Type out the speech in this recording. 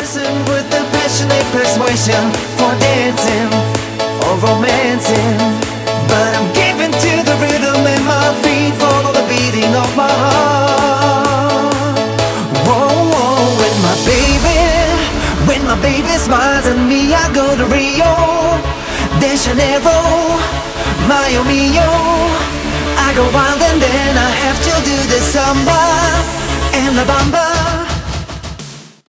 person with the passionate persuasion for dancing or romancing, but I'm given to the rhythm and my feet follow the beating of my heart. Whoa, whoa, when my baby smiles at me, I go to Rio de Janeiro, Mio mio. I go wild and then I have to do the samba and la bamba.